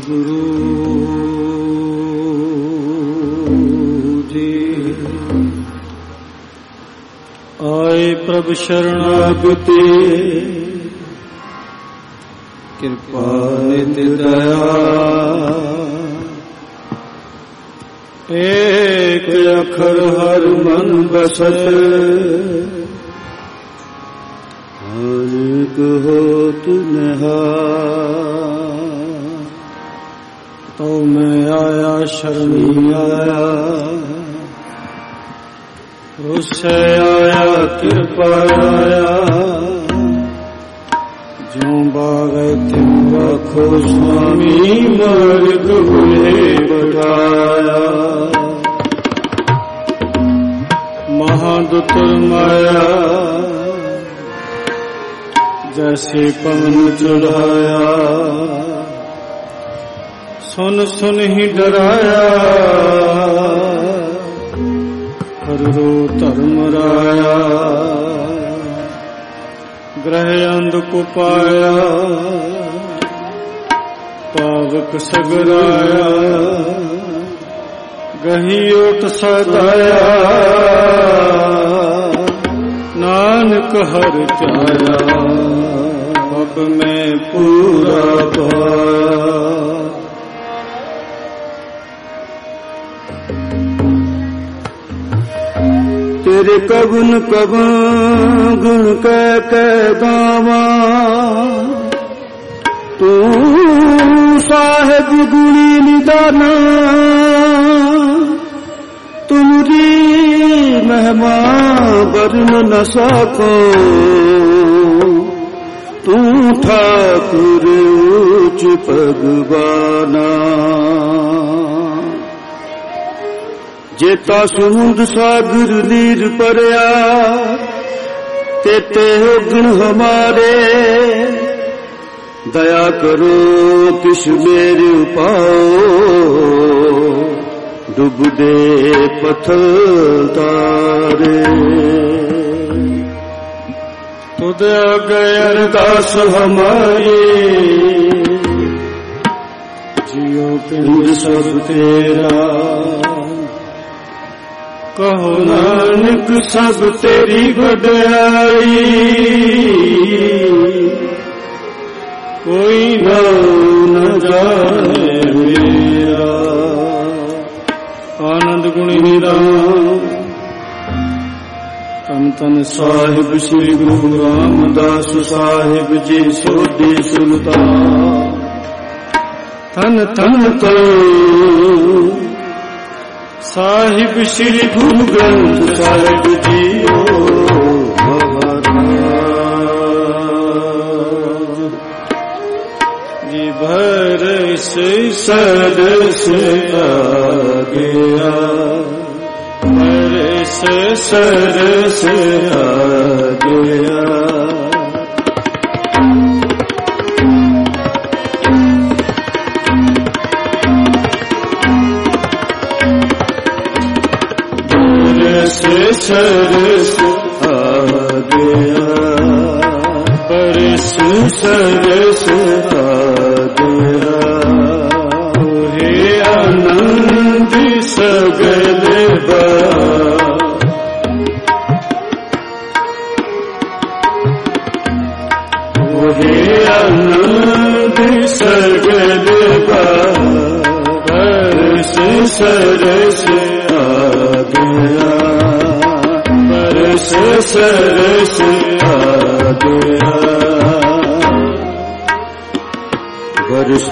सतगुरु जी आए प्रभु शरणागति कृपा निधि दया एक अखर हर मन बसत अनेक होत निहार तो मैं आया शरणी आया उससे आया कृपा आया जो बागे तिम रखो स्वामी मार्ग भूले बढ़ाया महादुतर माया जैसे पवन चढ़ाया सुन सुन ही डराया हरो धर्म राया ग्रह अंध को पाया पावक सगराया गही ओट सदाया नानक हर चाया अब मैं पूरा पाया तेरे कबन कबन गुण कह गावा तू साहेब गुणी निदाना तुमरी महिमा वर्ण न सको तू ठाकुर उच्च भगवाना जेता समुंद सागर नीर परया तेते हो गुण हमारे दया करो किस मेरे पाओ डूब दे पत्थर तारे तुद गए अरदास हमारी जियो पिंड सब तेरा कहो नानक सब तेरी वड्याई कोई न जाने मेरा आनंद गुणी निराम तन तन साहिब श्री गुरु रामदास साहिब जी सोढ़ी सुल्तान तन तन तो साहिब श्री गुरु ग्रंथ साहिब जी जी भर से सरस आ गया भर से सरस आ गया सरस आ गया परस सरस आ गया हे आनंद सगल बा हे आनंद सगल बा परस सरस आ गया सरस आ गया बरस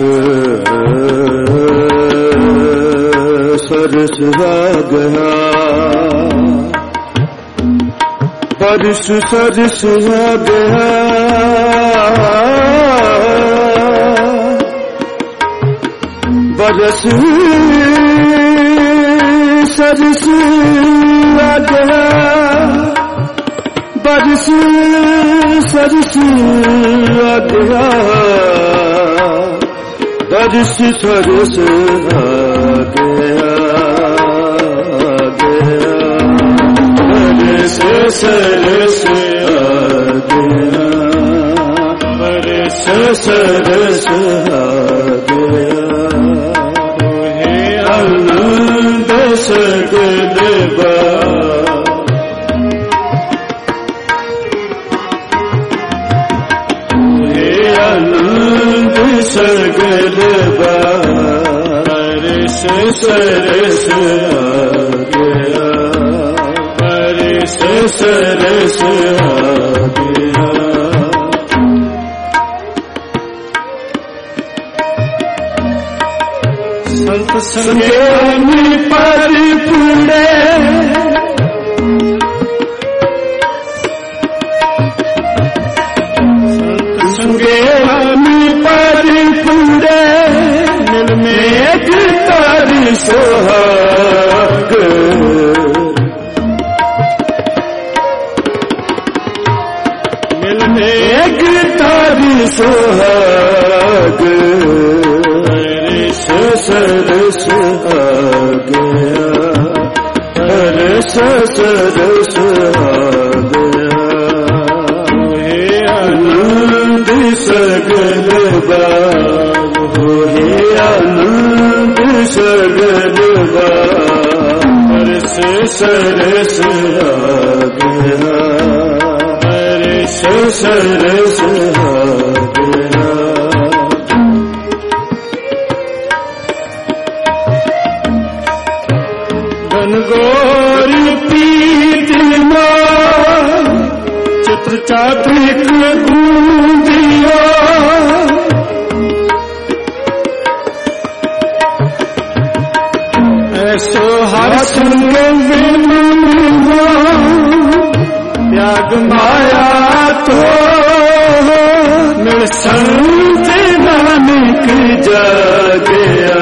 सरस आ गया बरस सरस आ गया बरस सरस आ गया बरस सरस आ गया बरस सरस आ गया बरस सरस आ गया बरस सरस आ गया सगल हे आनंद सगल सरस सरस आ गया सरस आ गया संत संगे पर पुड़े संत संगे पर पुड़े मिल में तारी सोहाग मिल में तारी सोहाग सरस आ गया सरस सरस आ गया हे आनंद सगल हे आनंद सगल सरस सरस आ गया सरस सरस आ गया गौरी पीत चित्र चात्रिक गूंदिया ऐसो हर संग त्याग माया तो मिल संत नानक जागया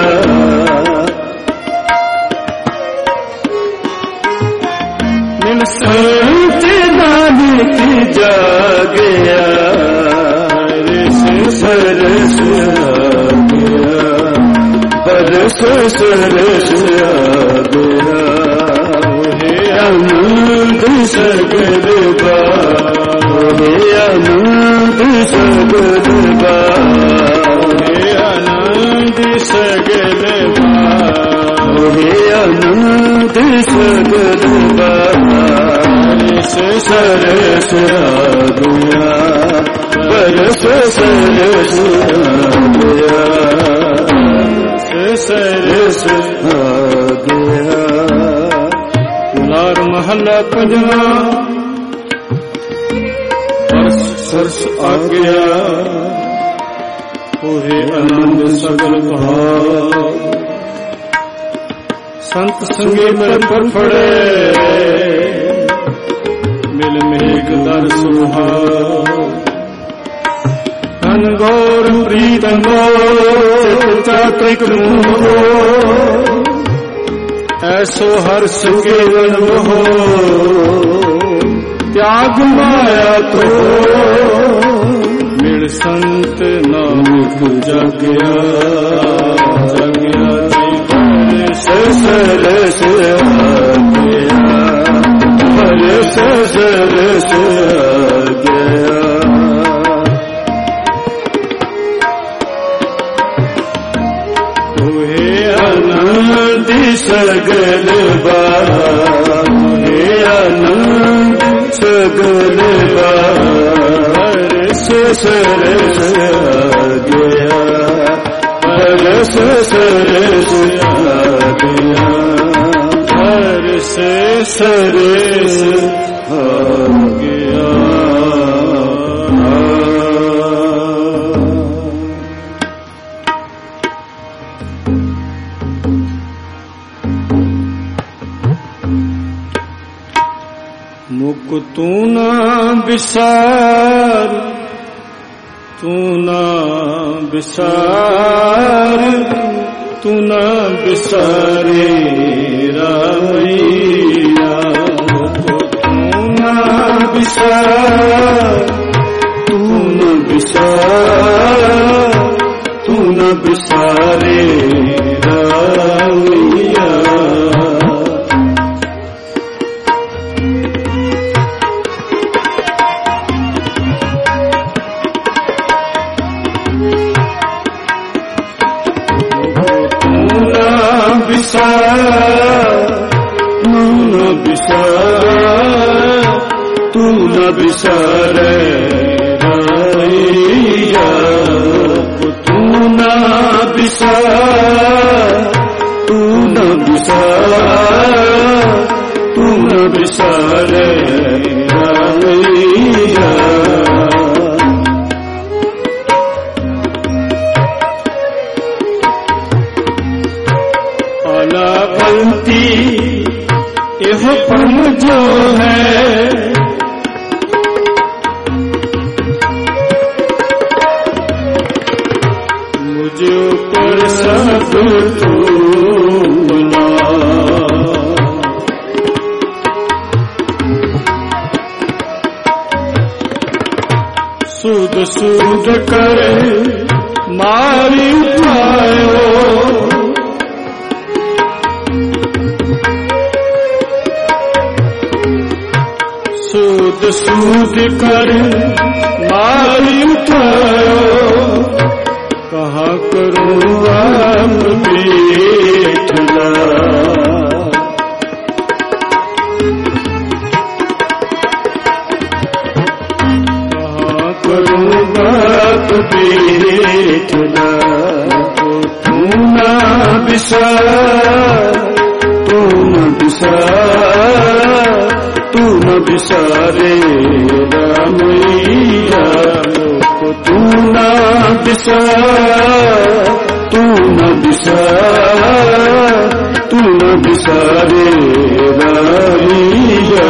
संत नानक जागया सरस आ गया बरस सरस आ गया हे आनंद सगल हे आनंद सगल हे आनंद सगल हे आनंद सगल सरस आ गया बरस सरस आ गया सरस आ गया लार महला पंजवा सरस आ गया पूरे आनंद सगल भाव संत संगे मेरे पर पड़े मिल मेघ दर्श धन गौर प्रीतम चात्रिक ऐसो हर संगेवन हो त्याग माया तो मिल संत नानक जागया जागया सरस आ गया सरस आ गया हे आनंद सगल हे आनंद सगल सरस आ गया सरस आ गया सरस आ गया मुक तू ना बिसार तू ना बिसार तू ना बिसारे रामैया तू ना बिसार तू ना बिसार तू ना बिसारे रामैया विसार न बिसार, तू न बिसारे राया को, तू न बिसार, तू न बिसार, तू न बिसारे राया। आला बंती यह पन जो है, मुझे ऊपर सब तूना, सूद सूद कर मारी उठायो, सूद सूद कर मारी उठायो, कहा करूँ आप बेटला, कहा करूँ बाप बेटला। तू न बिसार, तू न बिसार, तू न बिसारे रामैया को, तू न बिसार, तू न बिसार, तू न बिसारे रामैया।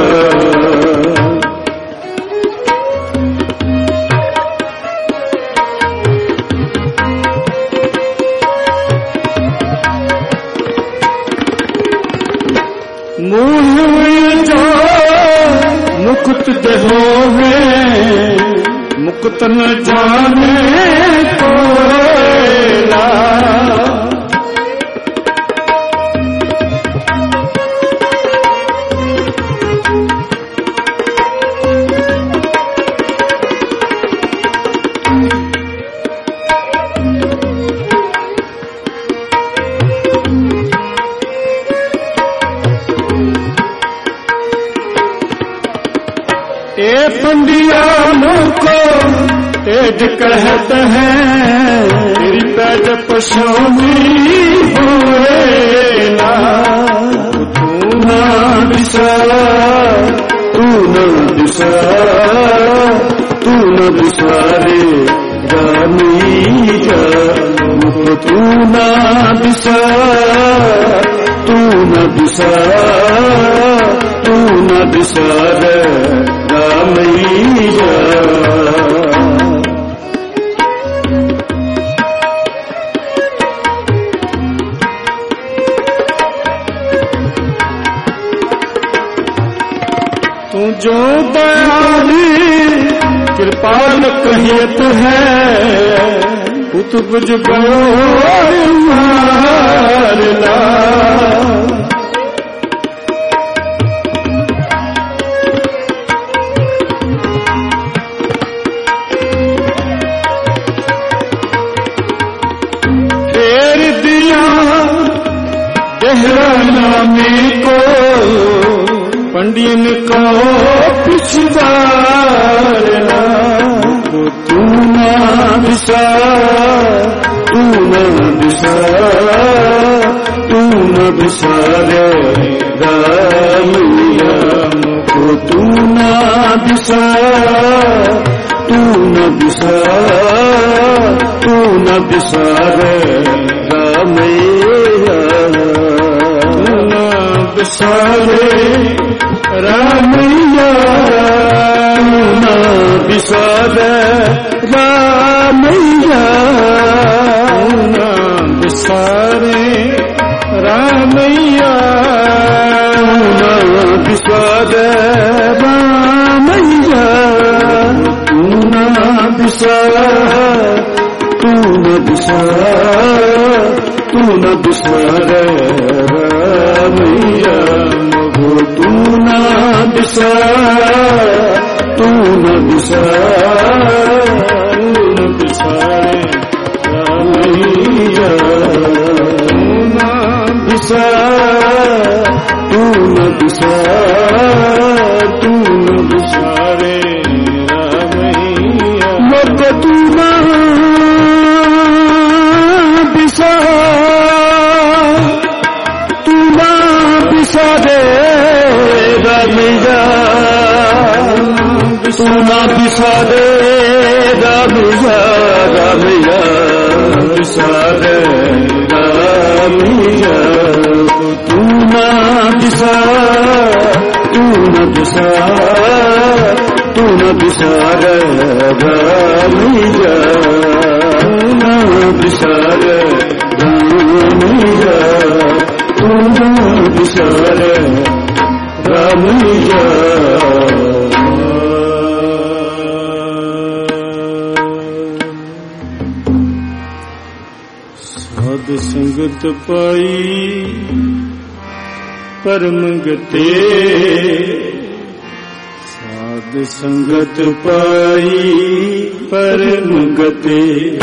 मुँह जो मुकुत देहो है, मुकुत न जाने कोयला, ए पंडियानों को तेज कहते हैं, तेरी पैज पशोमी होएला। तू न बिसार, तू न बिसार, तू न बिसारे रामैया को, तू न बिसार, तू न बिसार, तू न बिसारे रामैया। तू जो दयाली कृपाल कहियत है, कुतुब जुबान मारला। नामी को पंडियन को पिछवारना, तू न बिसार, तू न बिसार, तू न बिसारे रामैया को, तू न बिसार, तू न बिसार, तू न बिसारे रामैया। बिसारे रामैया, तू न बिसारे रामैया, तू न बिसारे रामैया, तू न बिसारे रामैया, तू न बिसार, तू न बिसार, तू न बिसारे रामैया को, तू न बिसार, तू न बिसार, तू न बिसारे रामैया, तू न बिसार, तू न बिसार, तू न बिसारे रामैया। मत तू न बिसार, तू न बिसारे रामैया, तू न बिसारे रामैया, रामैया बिसारे रामैया। तू न बिसार, तू न बिसार, तू न बिसार रामैया, तू न बिसार रामैया, तू न बिसार रामैया। साध संगत पाई परम गते, साध संगत पाई परम गते,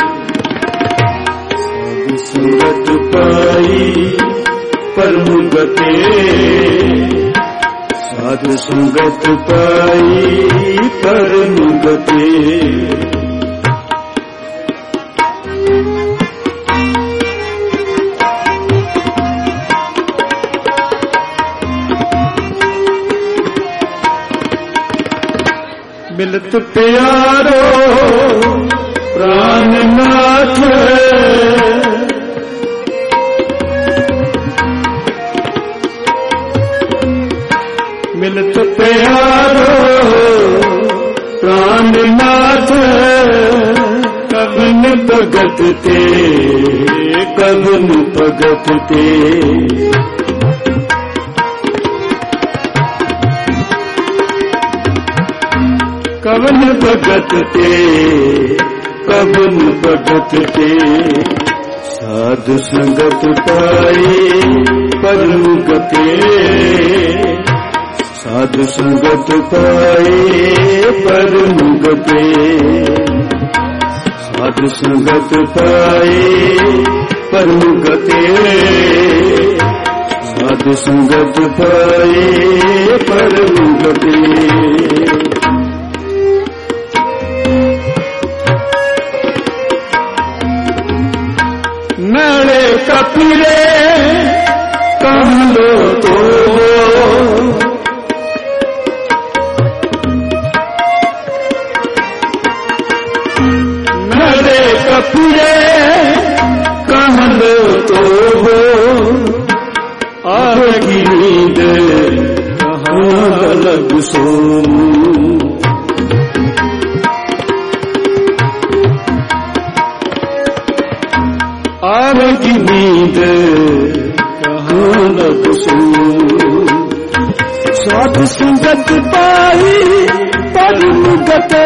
साध संगत पाई परम गते, साध संगत पाई परम गते। मिलत प्यारो प्राणनाथ, मिलत प्यारो प्राणनाथ, कवन भगत ते, कवन भगत ते। कवन भगत ते, कवन भगत ते। साधु संगत पाई परम गते, साधु संगत पाई परम गते, साधु संगत पाई परम गते, साधु संगत पाई परम गते। नले कपिले कहलो तो, नले कपिले कहलो तो, आगी नींद कहाँ लग सोऊं। आगी नींद कहाँ लग सोऊं। साधु संगत पाई परम गते,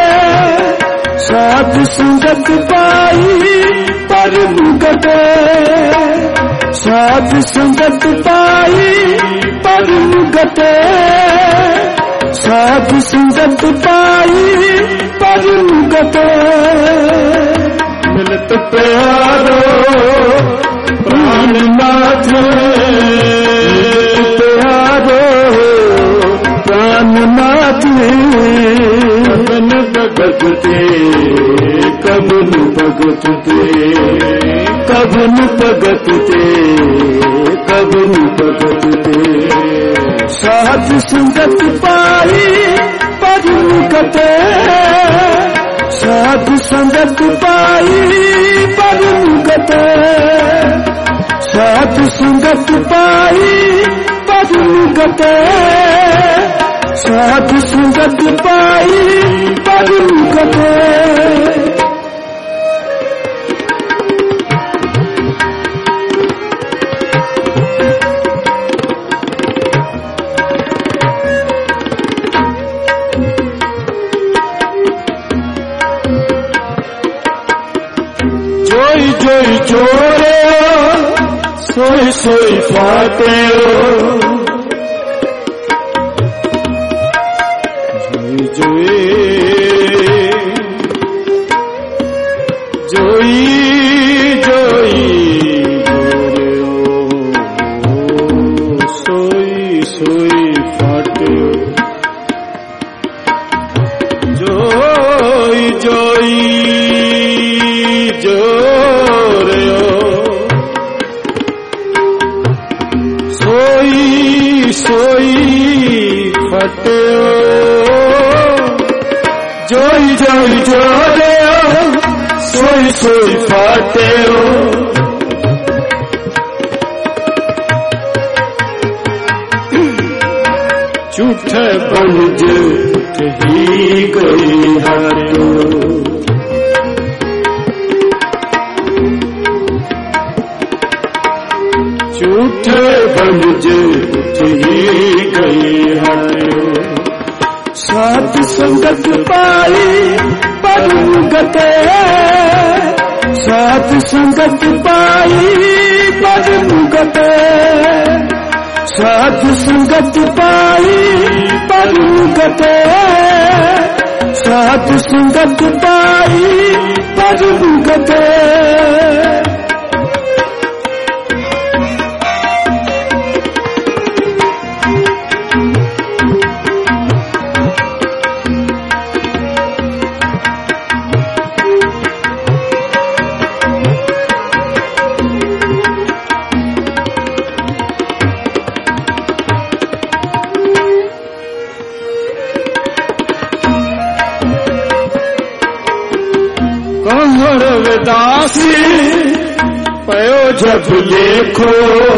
साधु संगत पाई परम गते, साधु संगत पाई परम गते, साधु संगत पाई परम गते। मिलत प्यारो प्राणनाथ, प्यारो प्राणनाथ। कवन भगत ते, कवन भगत ते, कवन भगत ते, कवन भगत ते। साधु संगत पाई परम गते, साधु संगत पाई परम गते, साधु संगत पाई परम गते, साधु संगत पाई परम गते। जोई जोई चोरे सोई सोई फाते, जोई जोई जोई जोई जोरे ओ सोई सोई फटियो जोई जोई जोड़े सोई सोई फटियो झूठे बनज ही गई हारो झूठे बनज ही गई हारो साथ संगत पाई पदमुगते साथ संगत पाई पदमुगते साथ संगत पाई पदमुगते साथ संगत पाई पदमुगते दासी पयो जब लेखो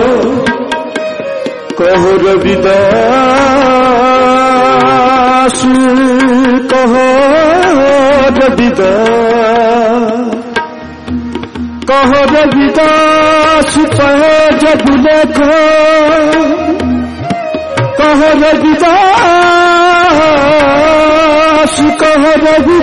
कहो रविदास कहो रविदास पयो जब लेखो कहो रविदास कहो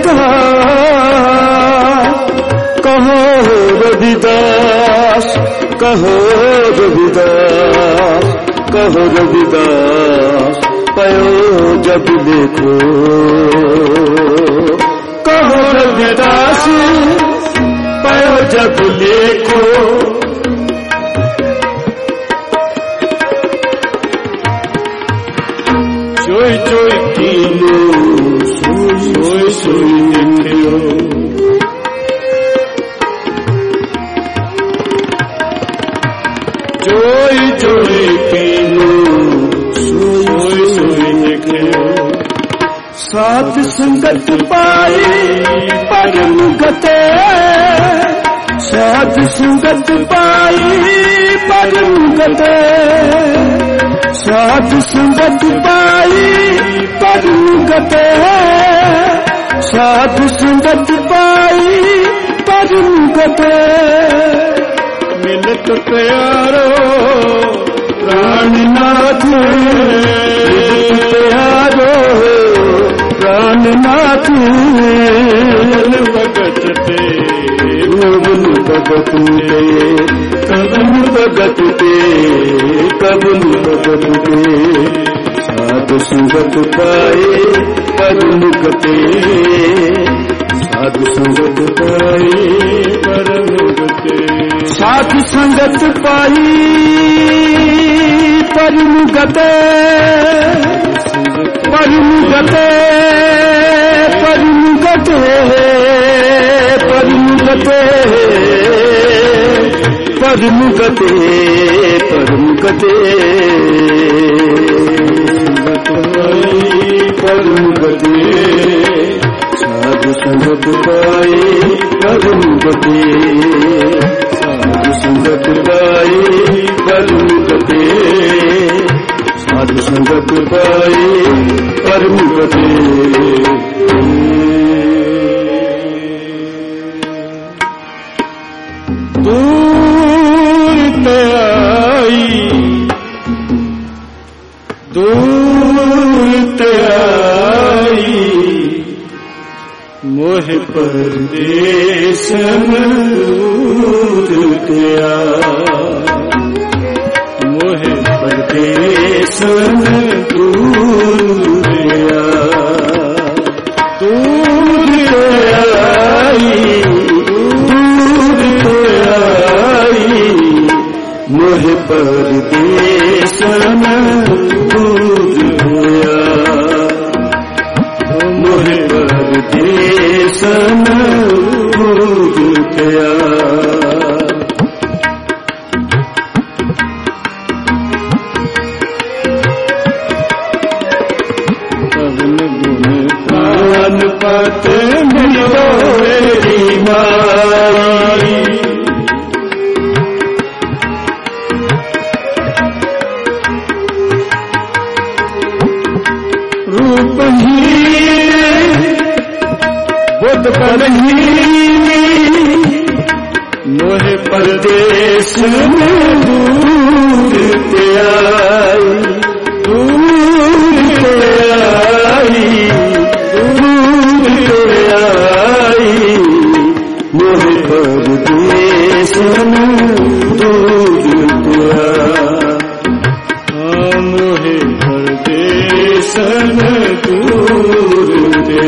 रविदास कहो रविदास कहो रविदास पयो जब देखो कहो रविदास पयो जब देखो जोई जोई कीनो सोई सोई देखियो जोई जोई कीनो सोई सोई देखियो साथ संगत पाई पदमुगते साथ संगत पाई पदमुगते साथ संगत पाई पदमुगते साथ संगत पाई पदमुगते मिलत प्यारो प्राणनाथ प्यारो प्राणनाथ भगत ते कबन भगत ते कबन भगत ते कबन भगत ते साधु संगत पाए पदमुगते साधु संगत पाए पदमुगते साधु संगत पाई पदमुगते पदमुगते पदमुगते पदमुगते पदमुगते पदमुगते पदमुगते साधु संगत पाए पदमुगते साधु संगत पाए पदमुगते साधु संगत पाए पदमुगते दूर ते आई मोह परदेस दूर गया मोह परदेस दूर गया दूर आई मोह परदेस दूर गया मोह परदेस दूर गया रूपहीन बुद्ध बलहीन मोहे परदेश में दूर ते आई मोहे परदेश में दूर ते आई मोहे परदेश में दूर ते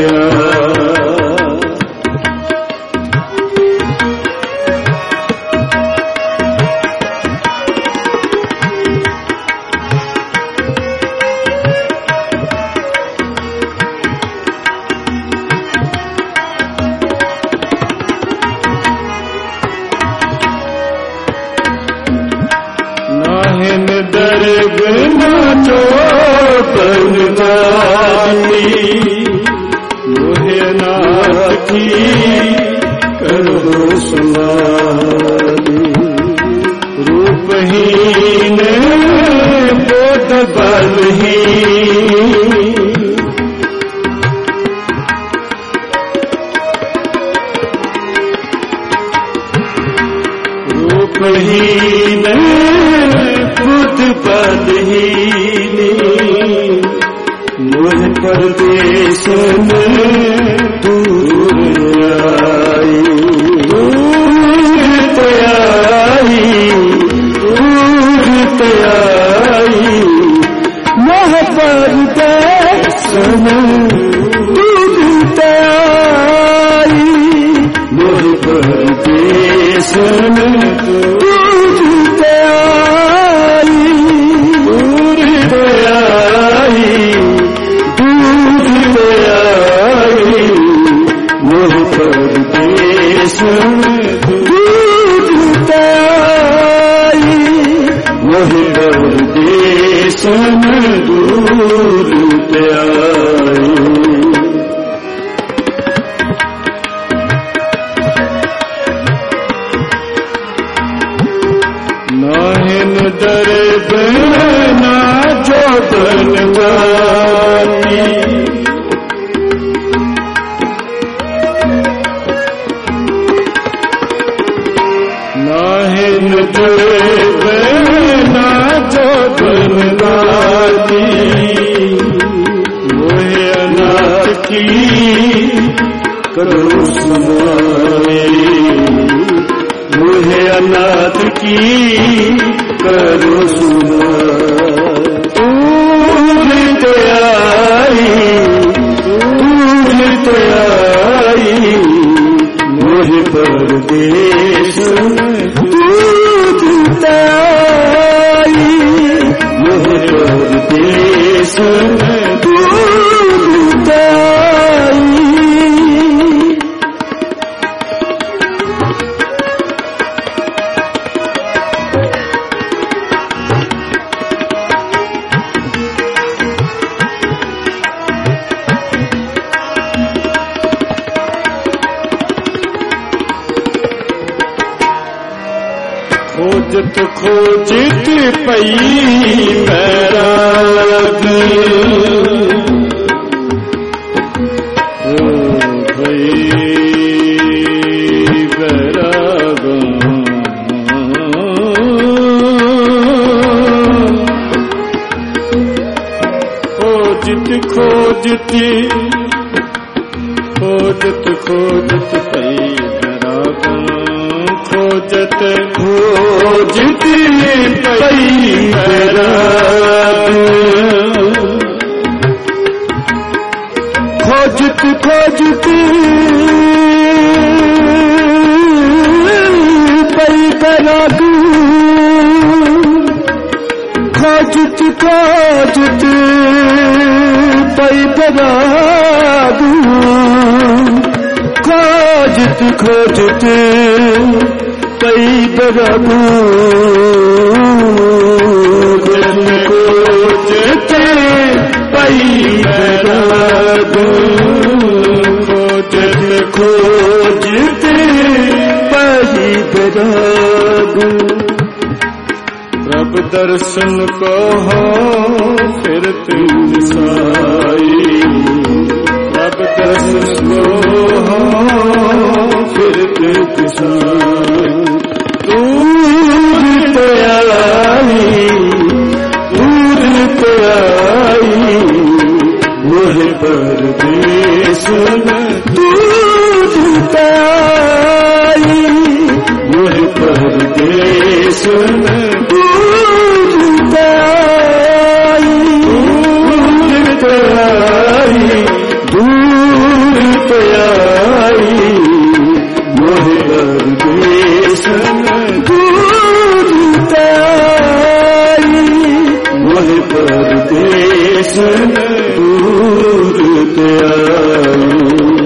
मोहे अनाथ की करो समारी रूपहीन बोध बलहीन रूपहीन बुद्ध बलहीन मोहे परदेश में दूर आई दूर ते आई मोहे परदेश में दूर ते आई मोहे परदेश में दूर ते आई दूर ते आई मोहे परदेश में दूर ते आई मोहे परदेश में दूर ते आई नाहिन दर्द ना जो बनवानी नाहिन दर्द ना जो बनवानी मोहे अनाथ की करो समारी मोहे अनाथ की करो समारी दूर ते आई मोहे परदेश में दूर ते आई मोहे परदेश में दूर ते आई खोजत खोजत पई बैराग हो भई बैराग खोजत खोजत खोजत खोजत पई बैराग खोजत खोजत पई बैराग खोजत खोजत पई बैराग खोजत खोजत पई बैराग खोजत खोजत पई बैराग खोजत पई बैराग खोजत खोजत पई बैराग प्रभ दर्शन को हो फिर तीन साई, प्रभ दर्शन को हो फिर तीन साई। दूर तो आई, दूर तो आई, मोहे परदेस में दूर तो आई, मोहे परदेस में दूर तो आई, दूर तो आई, दूर तो आई, मोहे परदेस में दूर तो आई, मोहे परदेस में दूर तो आई।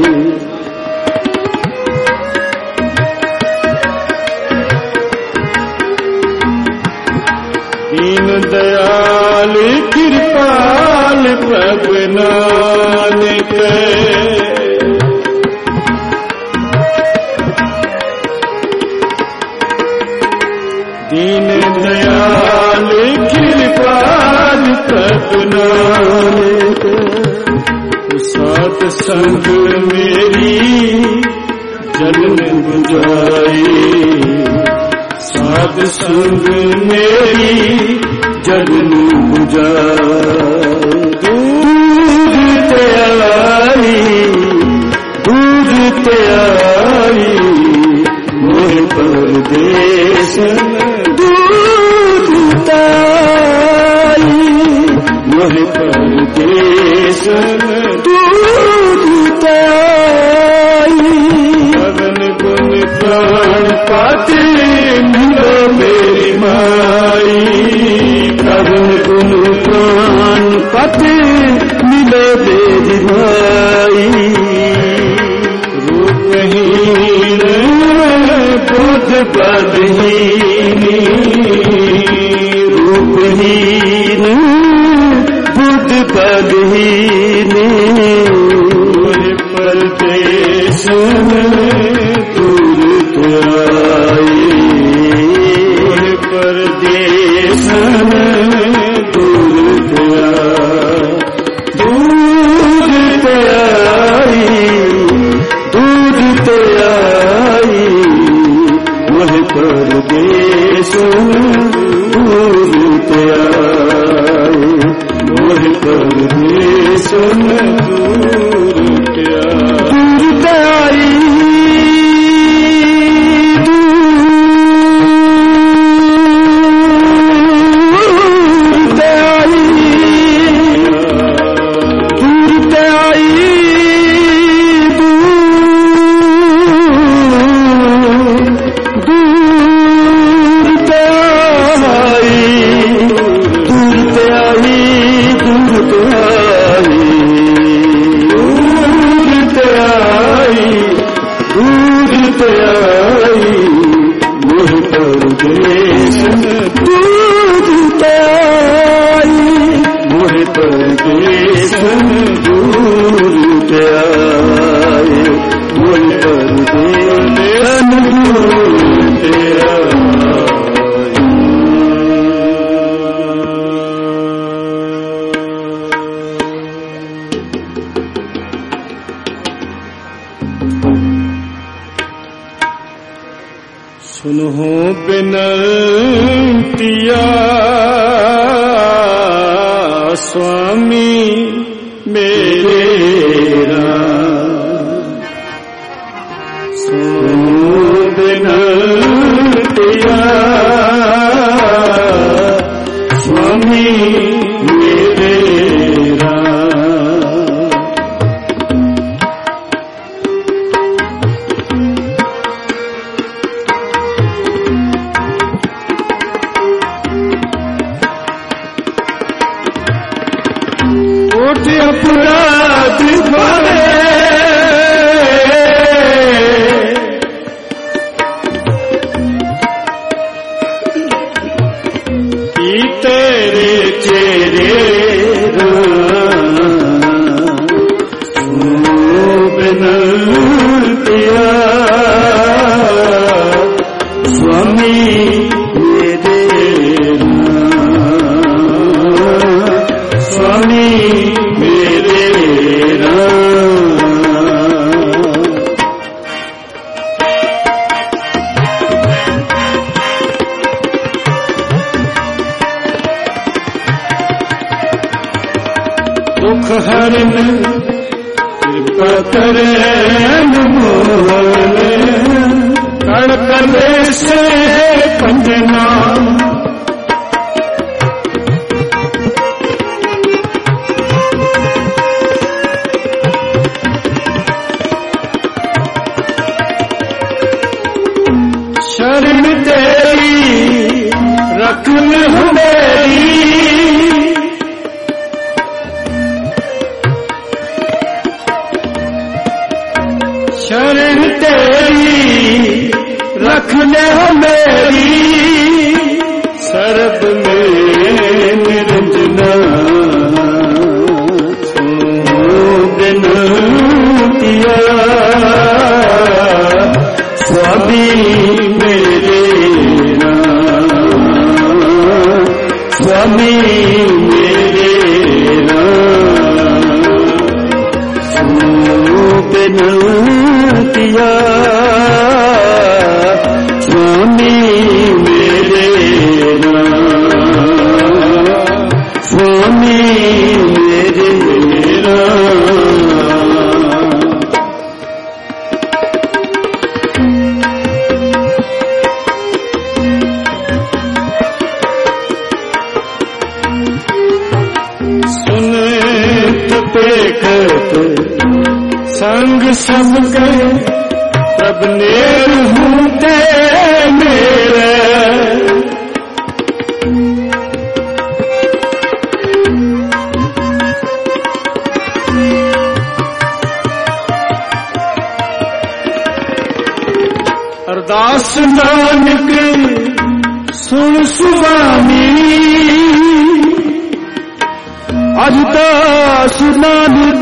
दीन दयाल कृपाल प्रभु नानक, दीन दयाल कृपाल प्रभु नानक। सात संग मेरी जन्म बुझाई, सात संग मेरी जन्म बुझाई। दूर ते आई, दूर ते आई, मोहे परदेस दूर ते आई, मोहे परदेस दूर ते आई। पवन गुण प्राण पाते मिलो मेरी माई, पवन गुण प्राण पाते मिलो मेरी माई। रूपहीन बुद्ध बदहीनी, रूपहीन बुद्ध बदहीनी, परदेस दूर तो आई, परदेस दूर तो आई, दूर तो आई, दूर तो आई, वह परदेस दूर तो आई, वह परदेस दूर तो आई। सुनो बिनतिया स्वामी मेरे सुनो बिनतिया स्वामी मेरे अपराध भरे तेरे चेहरे बिनतिया स्वामी मेरे शंख हरण कृपा करे मोले कड़कले से पंजना शरण तेरी रख मेरी शरण तेरी रख मेरी सर्ब में निरंजना बिना किया स्वामी मेरे स्वामी मेरे बिना किया स्वामी मेरे स्वामी मेरे संग सबके तब नेर होते मेरे अरदास नानक सुन सुवामी अरदास नानक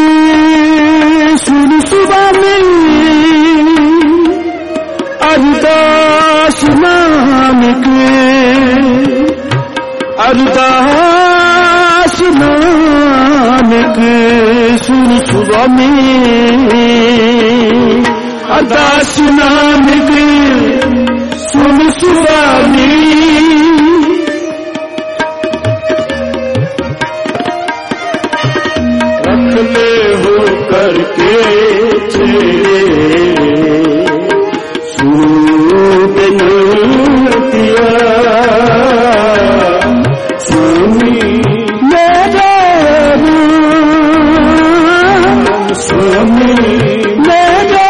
सुन सुवामी अरदास नानक अरदास नानक सुन सुवामी अरदास नानक सुन सुवामी करके दिया स्वामी मेरे स्वामी मेरे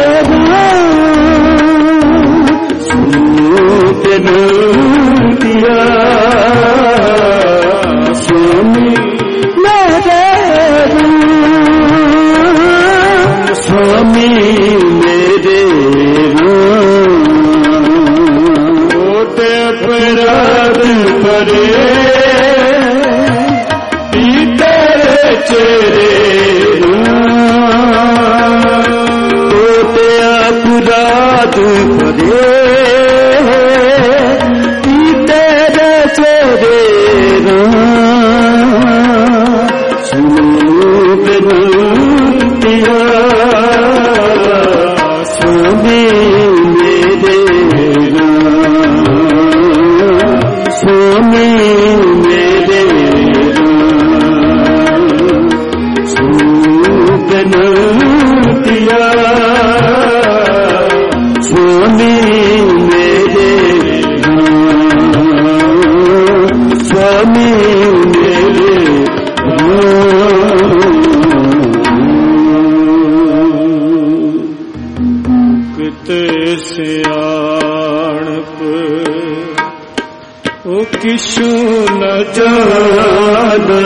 दिया स्वामी मेरे स्वामी मेरे मोटे अपराध करे पीते चेरे मोटे अपराध करे पीते चेरे स्वामी मेरे स्वामी मेरे सुगना दिया स्वामी मेरे स्वामी मेरे सियाणप ओ किशु न जाना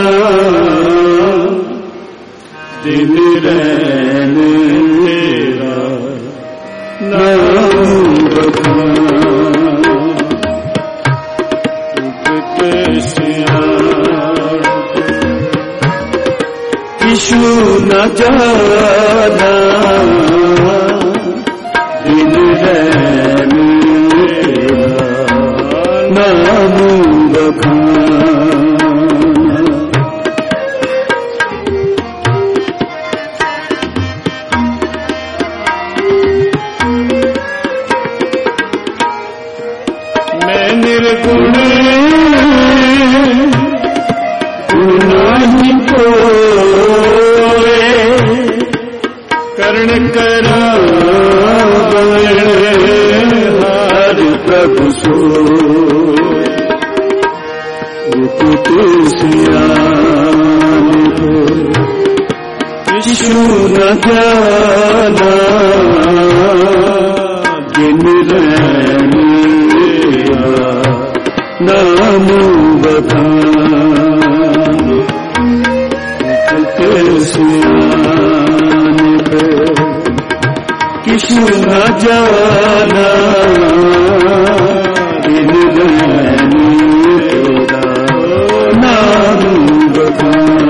दिन रैन तेरा नाम बखाना सियाणप किशु न जाना दिन रैन नाम बखाना मैं निर्गुण गुनाही को किशु न जाना जिन रैनिया नाम बखान किशु न जाना जिन रैनिया नाम बखान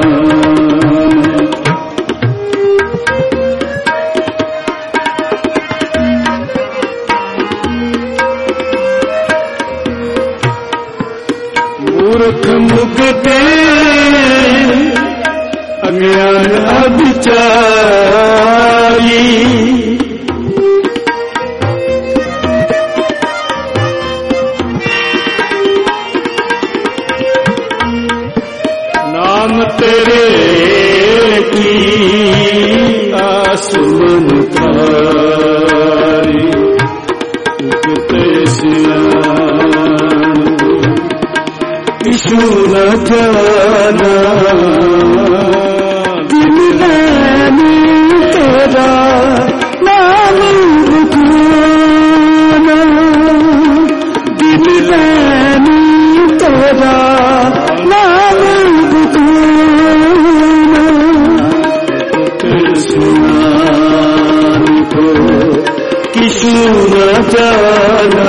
मूर्ख मुक्ते अज्ञान अविचारी नाम तेरे की आसमन तारी किशु न जाना दिल रैनी तेरा नाम बखाना दिल रैनी तेरा नाम बखाना किशु न जाना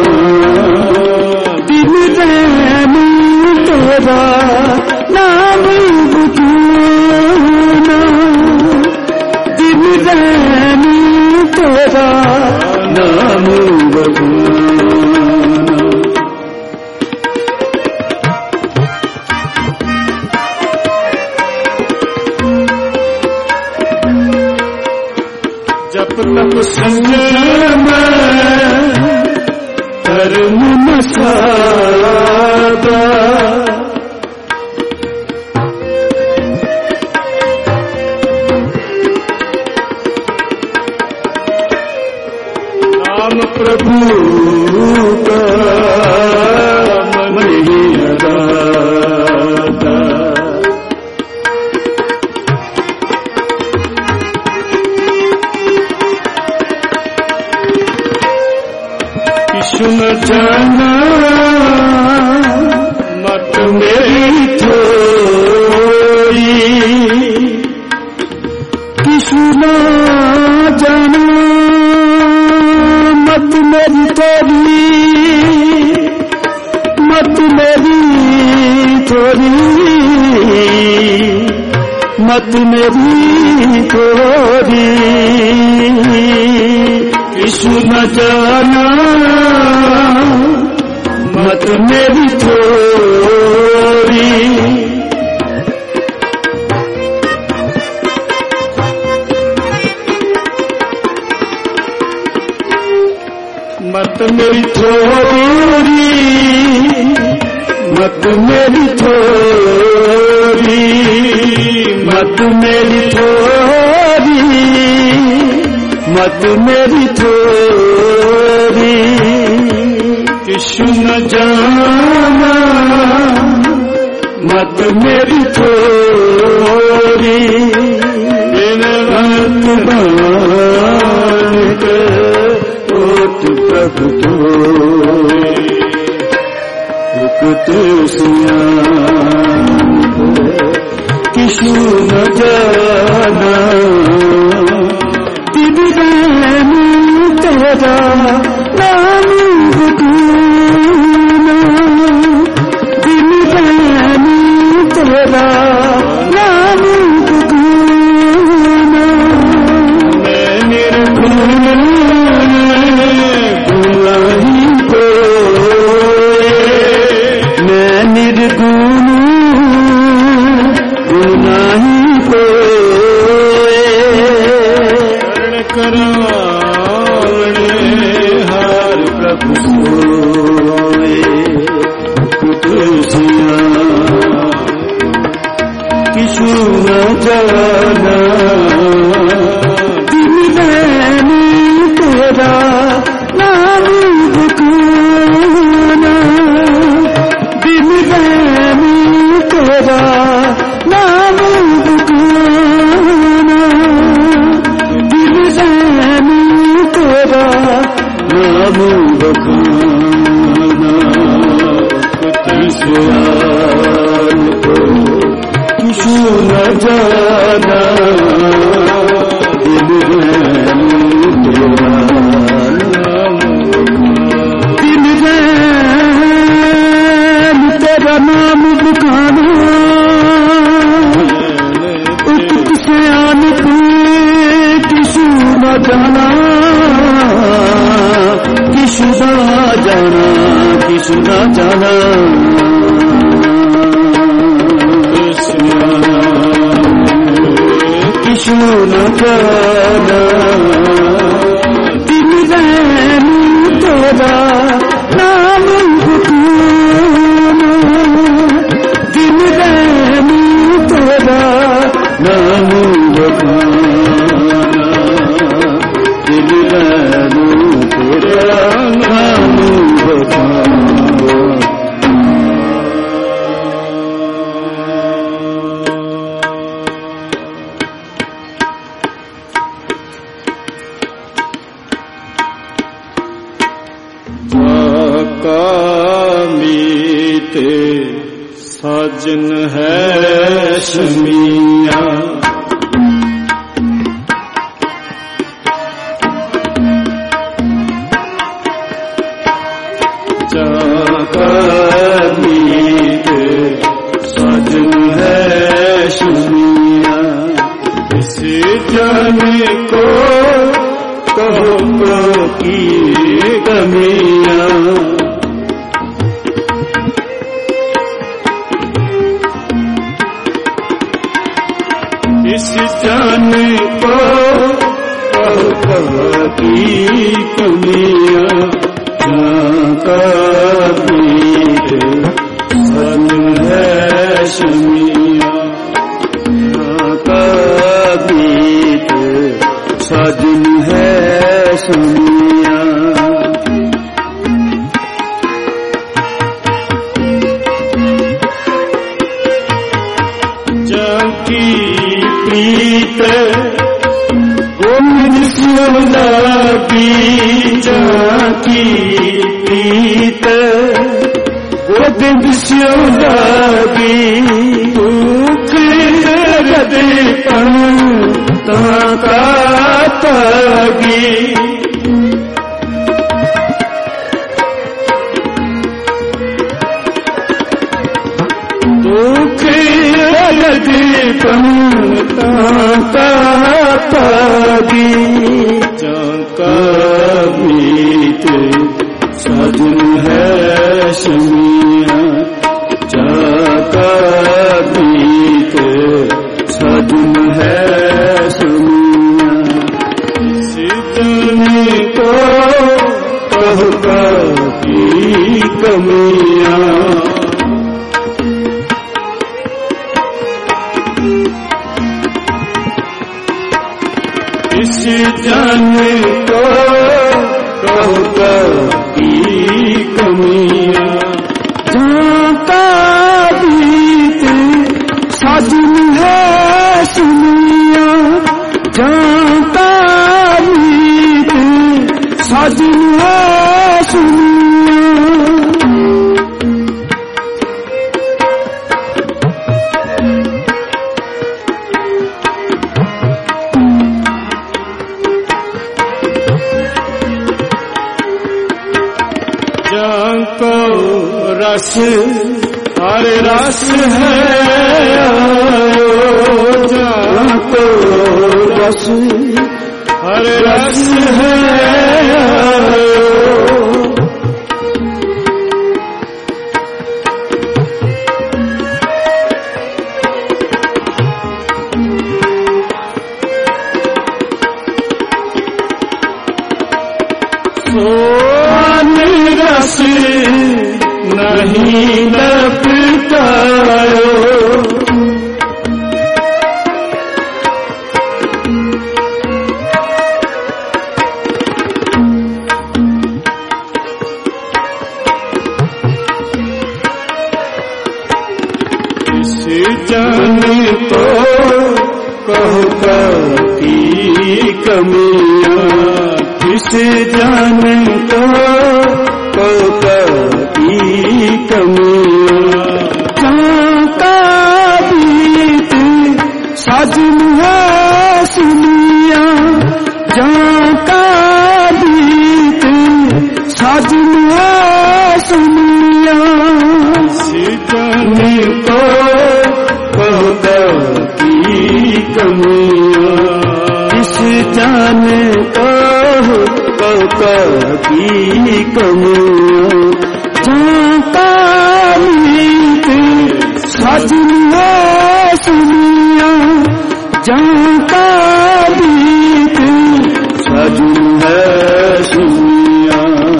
दिल रैनी तेरा नाम बखाना दिल रैनी तेरा नाम बखाना जप तप संयम धर्म न सादा नाम प्रभु का मन ही अदाता किशु न जाना मत मेरी थोड़ी किशु न जाना मत मेरी थोड़ी मत मेरी थोड़ी मत मेरी थोड़ी किशु न जाना मत मेरी थोड़ी मत मेरी थोड़ी मत मेरी थोड़ी मत मेरी थोड़ी मत मेरी थोड़ी किशु न जाना मत मेरी थोड़ी बिन रत बाण के ओट प्रभु किशु न जाना दिल रैनी तेरा नाम बखाना दिल रैनी तेरा नाम बखाना मैं निर्गुण गुलाही को मैं निर्गुण गुलाही को करावणे हार प्रभु सोए कुतुसिया किशु न जाना दिल रैनी तेरा नाम बखाना दिल रैनी दयाल को किसी न जाना, दिल रैन तेरा नाम, दिल रैन तेरा नाम दुकाना, किसे आन किसी न जाना, किसी न जाना, किसी न जाना, किसी न जाना, दिल रैन तेरा नाम दुकाना, दिल रैन तेरा नाम दुकाना, दिल रैन तेरा नाम दुकाना। साजन है शमिया, जाका मीत साजन है शमिया, इस जाने को कहो की कमियां, इस जाने को कहो की कमियां, जाका मीत साजन है शमिया, जाका मीत साजन है शमिया। जाकी प्रीत गोविंद सुनाबी, जाकी प्रीत गोविंद सुनाबी, दुख हृदय पर ताका तागी, दुख हृदय पर ताका तागी, जाका मीत साजन है शमिया, जाका मीत साजन है शमिया, इस जाने को कहो की कमियां, इस जाने को कहो की कमियां, जाका मीत साजन है शमिया, जाका मीत साजन है शमिया। जाको रस हर रस है आयो, जाको रस हर रस है आयो, सोन रस नहीं लपटायो, इस जाने को कहो की कमियां, किस जाने को की कमियां, की कमियां जाता मीत साजनिया सुनिया जाता मीत साजन है सुनिया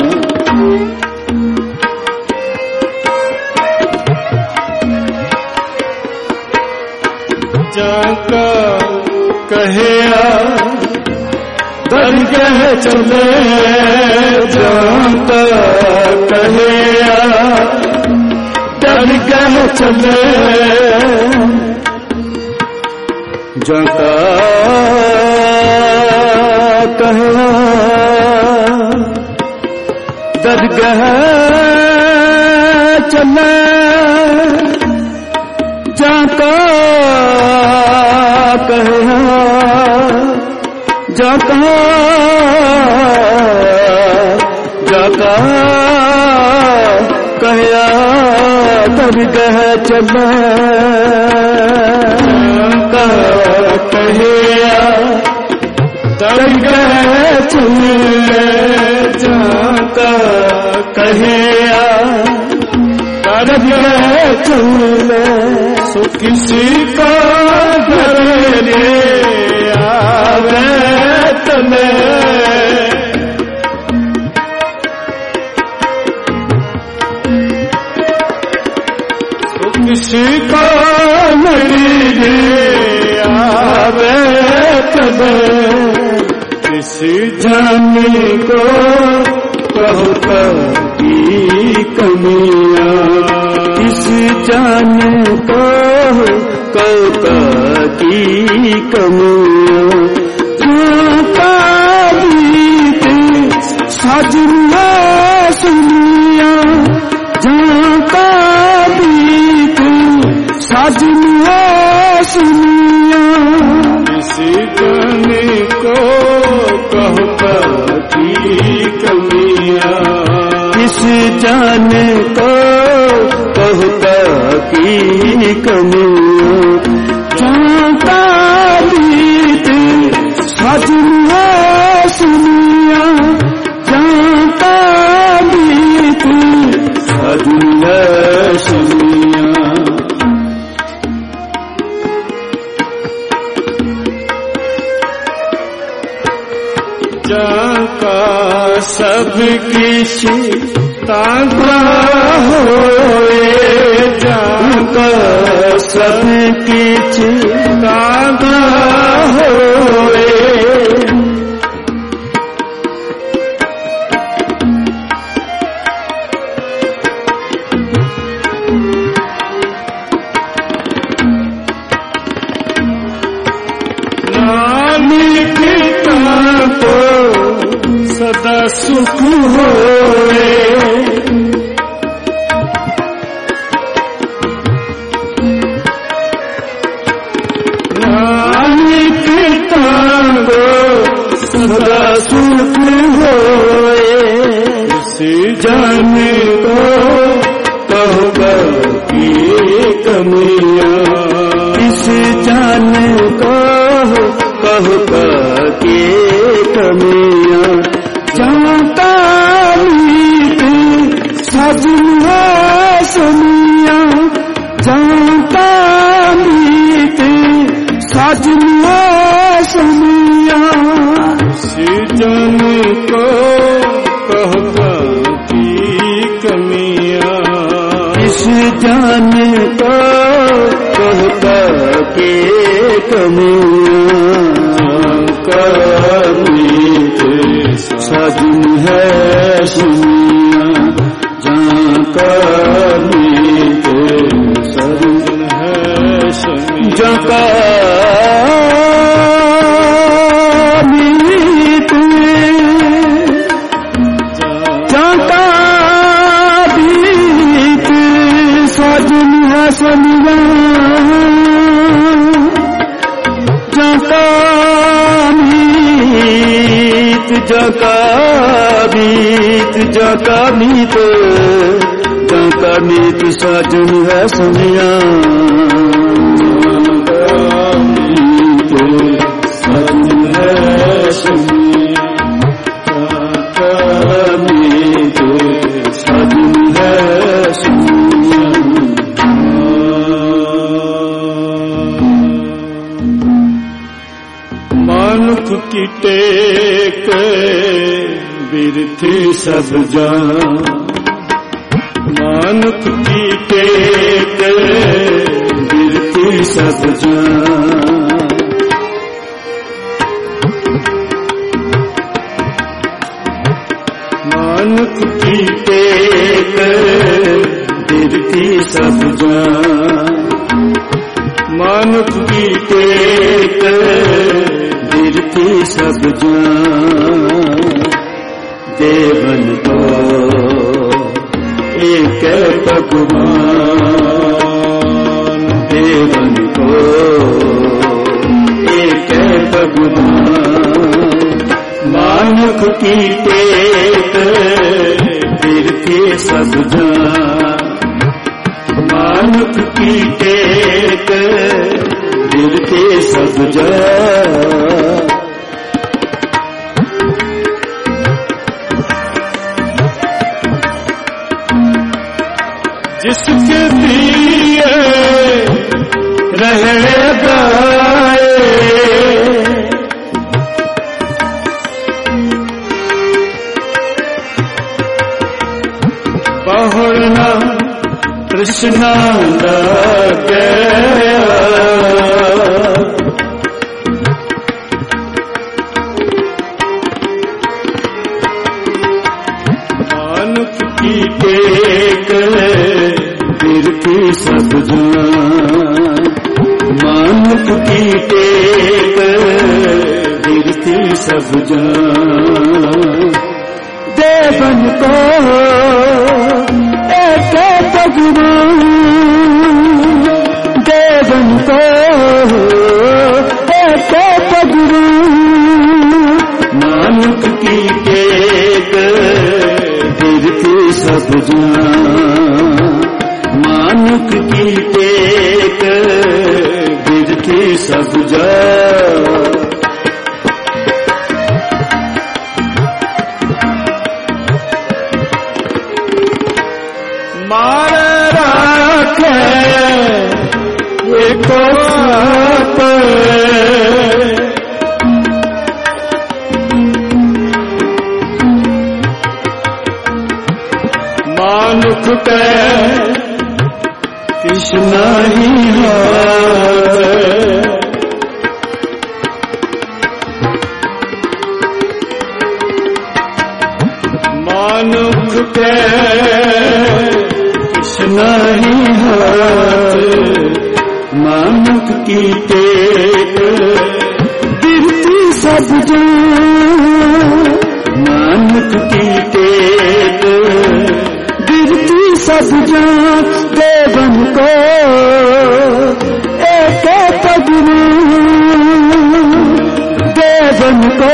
जाका कहिया दरगह चले जाता कहिया दरगह चले जाता कहिया दरगह चले जाता कहिया जाता जाता कहिया दरगह चले कहिया दरगह चले जाता कहिया दरगह चले सो किसी का घर ले आवे तले सो किसी का ले आवे तले किसी जाने को कहता की कमियां किस जाने को कहता की कमियां जाता बीत साजनिया सुनिया जाता बीत साजनिया सुनिया किसी जाने को कहता की कमियां किस जाने को कहता की कमियां जाता बीत साजनिया सुनिया जाता बीत साजनिया सुनिया जाका सब किसी ताका होए जाका सब किसी ताका होए सदा सुख होए नानक तांगो सदा सुख होए इसी जाने को कहता की कमियां इस जाने को कहता की कमियां जाता मीत साजनिया सुनिया जाता मीत साजनिया सुनिया इसी जाने को कहता की कमियां इस जाने को कहता की कमियां साजन है सुनिया जाका मीत साजन है सुनिया जाका मीत जाका मीत साजन है सुनिया जाका जाका मीत साजन है सुनिया साजन है सुनिया की टेक बिरथी सब जान, मानुख की टेक बिरथी सब जान। मानुख की टेक बिरथी सब जान, मानुख की टेक बिरथी सब जान। देवन को एक भगवान, देवन को एक भगवान। मानुख की टेक बिरथी सब जान, मानुख की टेक बिरथी सब जान। जिसके दिए रह गए, बहुना कृष्णा गया। मानुख की टेक बिरथी सब जान, मानुख की टेक बिरथी सब जान। देवन को एक भगवान, देवन को एक भगवान। मानुख की टेक बिरथी सब जान, मानुख की टेक बिरथी सब जान। मार राखे एको आप, मानुख के कृष्णा ही हाथ। मानुख के कृष्णा ही हाथ, मानुख की टेक बिरथी सब जान, मानुख की टेक बिरथी सब जान। देवन को एक भगवान, देवन को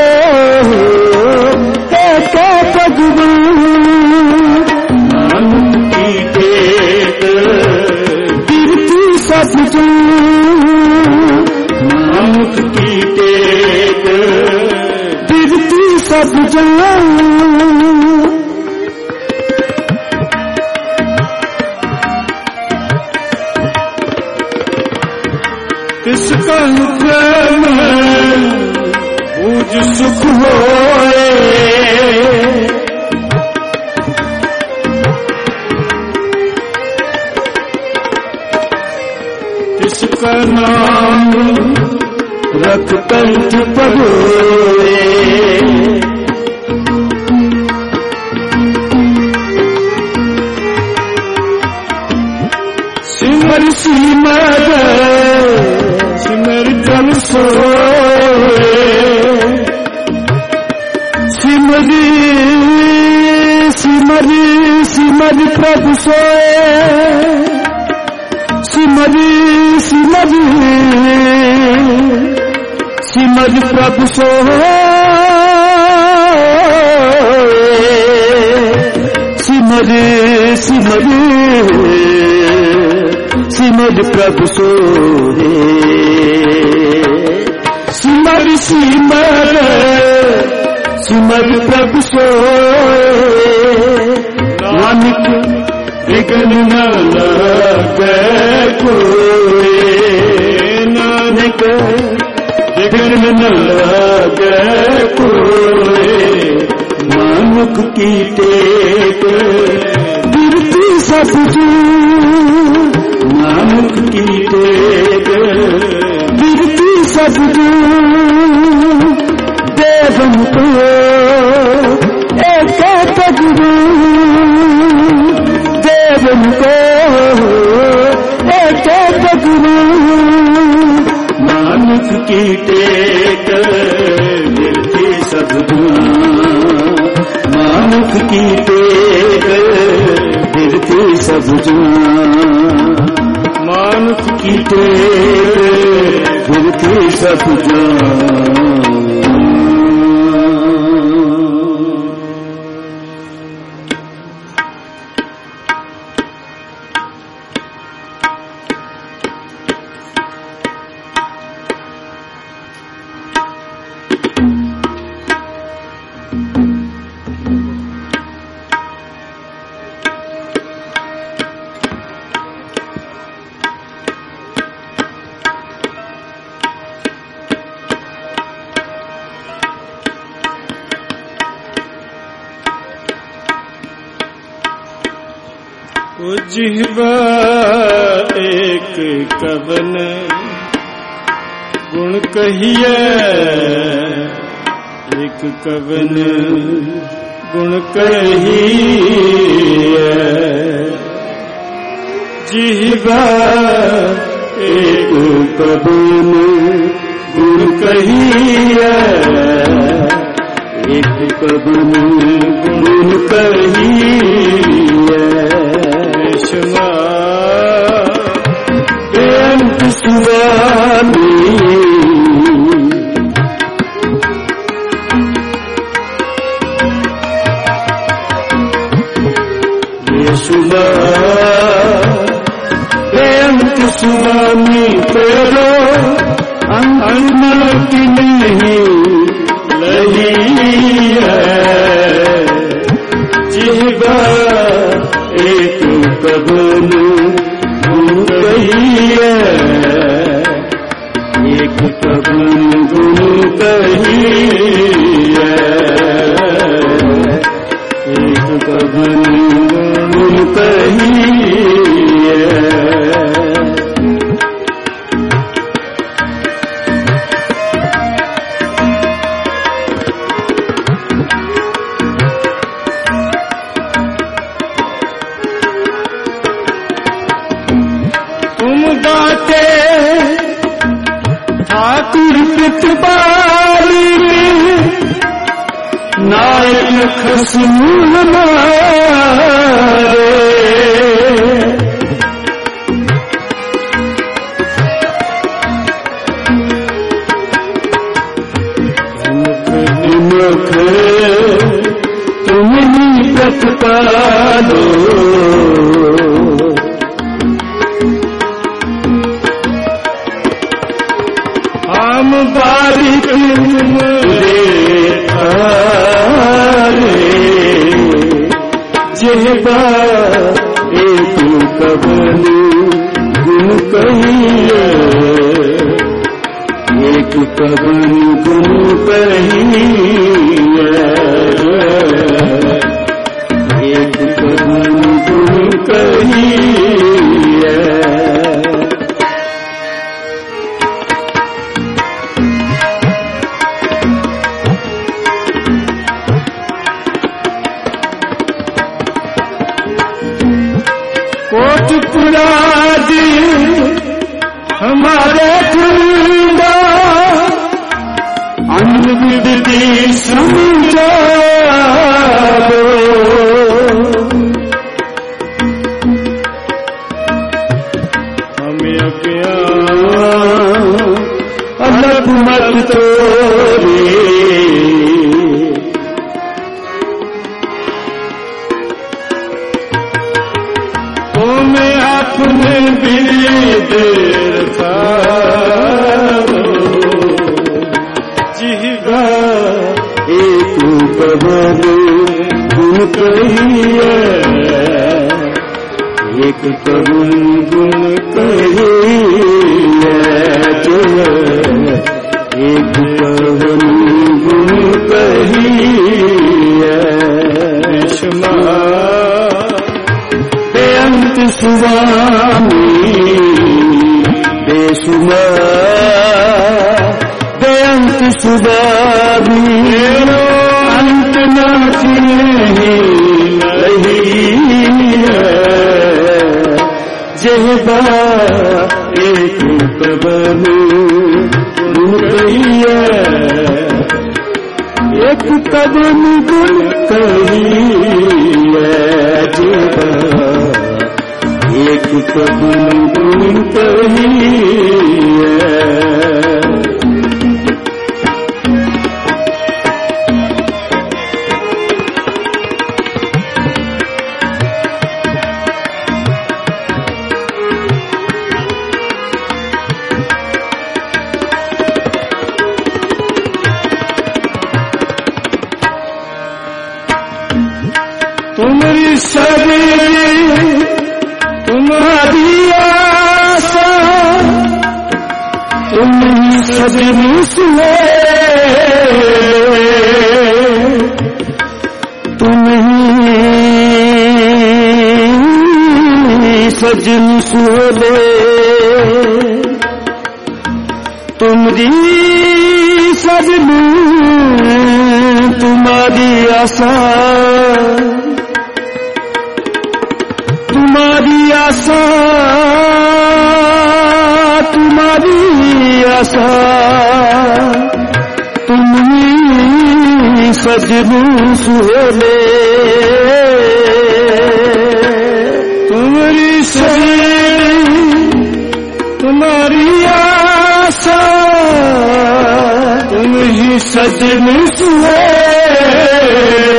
एक भगवान। मानुख की टेक बिरथी सब जान, मानुख की टेक बिरथी सब जान। तिसका प्रेम पूज सुख होए, तिसका नाम रख कंठ परोए। सिमर सिमर सिमर जन सोए, सिमरी सिमरी सिमर प्रभु सोए, सिमरी सिमरी सिमर प्रभु सोए, सिमरी सिमरी सिमर प्रभु सोए। सिमर सिमर सिमर प्रभु सोए। नानक विघ्न न लगे कोई, नानक विघ्न न लगे सब जो नानक की टेक गिरती सब जो देवन को एक पगड़ू देवन को एक पगड़ू नानक की टेक गिरती सब जो नानक की टेक गिरती सब जो मानुष की टेक गिरती सब जो जिह्वा एक कवन गुण कहिए एक कवन गुण कहिए जिह्वा एक कवन गुण कहिए एक कवन गुण कहिए बेअंत सुवामी बेअंत सुवामी तेरो अंत नहीं लही है जिह्वा एक कवन गुण कहिए एक कवन गुण कहिए एक कवन गुण कहिए ठाकुर पितबारी नायक खसमू हमारे तुम ही प्रतिपालो बारिक जिह्वा एक कवन गुण कहिए एक कवन गुण कहिए एक कवन गुण कहिए कोटपुराजी हमारे कुंडा अन्न विधि समझो हमें अलग मत तोरे अपने बीत जिह्वा एक कवन गुण कहिए एक कवन गुण कहिए एक कवन गुण कहिए स्वामी बेशुमार बेअंत सुबाबी अंत नाती नहीं है जेबा एक कबन गुण कहिए एक कदम गुण कहिए जेबा एक कदम गुण कहिए तुम्हारी सजनी तुम्हारी आशा तुम्हारी सजनी सुने तुम्हारी सजनी सुने तुम्हारी सजनी तुम्हारी आशा तुम्हारी आशा तुम्हारी आशा तुम्ही सजनू सुहेले तुम्हारी सजनी तुम्हारी आशा तुम्ही सजनू सुहेले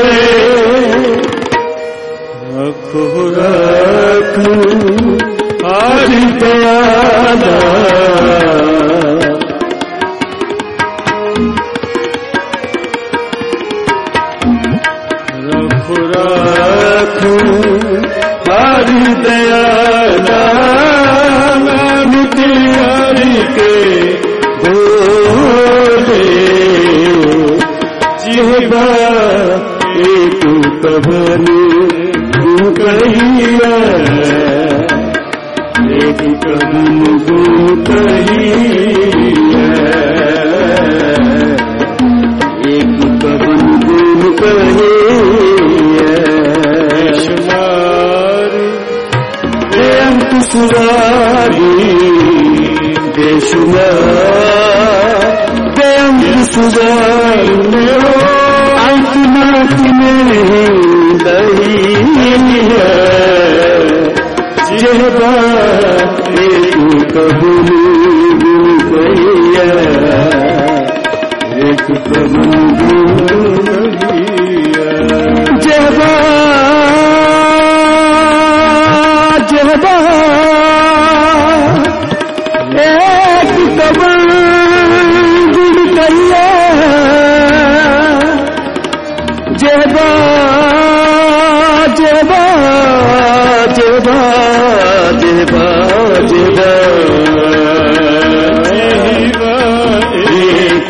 आज दयाला रखो रखो आज दयाला नाम तिहारी के बोले जिहबा एक कबनी कहिए एक कदम गुण कहिए एक कदम गुण कहिए शुमार बेअंत सुरारी बेशुमार बेअंत सुरारी अंत नात में जेबा एक कबूल कहिए एक कबूल जेबा जेबा एक कबूल कहिए जेबा जेबा जेबा जेबा जेबा एक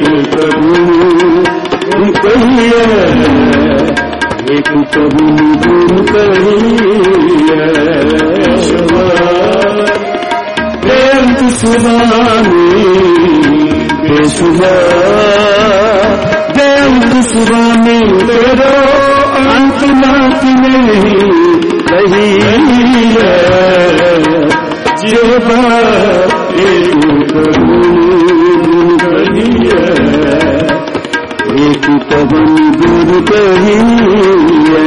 कबूल कहिए एक कबूल कहिए बेअंत सुबानी बेशुमार बेअंत सुबानी तेरो अंत नात नहीं कहिए जेबा एक कबूल कहिए एक कबूल कहिए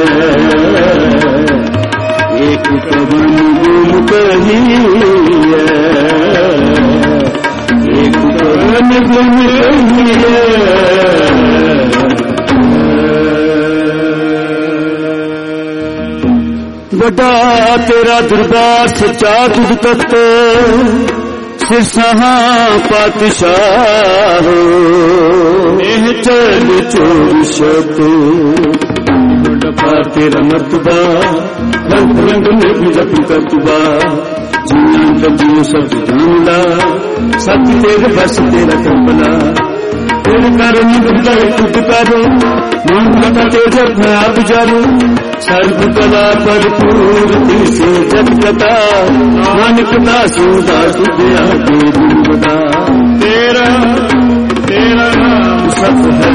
एक कबूल कहिए एक कबूल कहिए बड़ा तेरा दरबार सच्चा तुझ तख्त सिरसा पातशाह एह चल चोर शत बड़ा तेरा मर्तबा रंग रंग में भी जब करतुबा जीना कभी सब जानला सत्य तेरे बस तेरा करबला तेरे कारण खुद करो मन का तेरे मैं आप जारूं सर्व कला भरपूर से जग कथा नानक दासू दास दया के दूबदा तेरा तेरा नाम सब है